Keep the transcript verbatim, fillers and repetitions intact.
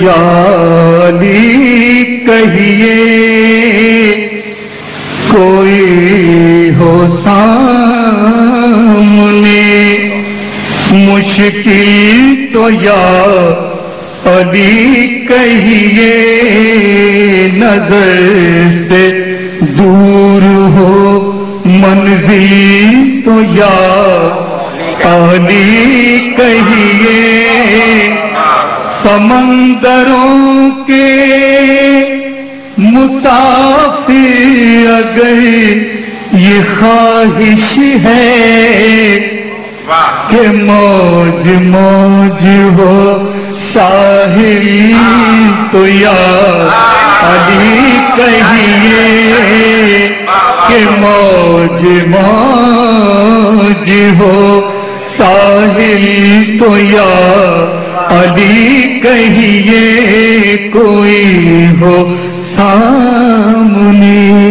یا علی کہیے، کوئی ہو سامنے مشکل تو یا علی کہیے، نظر سے دور ہو منزل تو یا علی کہیے، سمندروں کے مسافر اگر یہ خواہش ہے کہ موج موج ہو ساحل تو یا علی کہیے، کہ موج موج ہو ساحل تو یا علی کہیے، کوئی ہو سامنے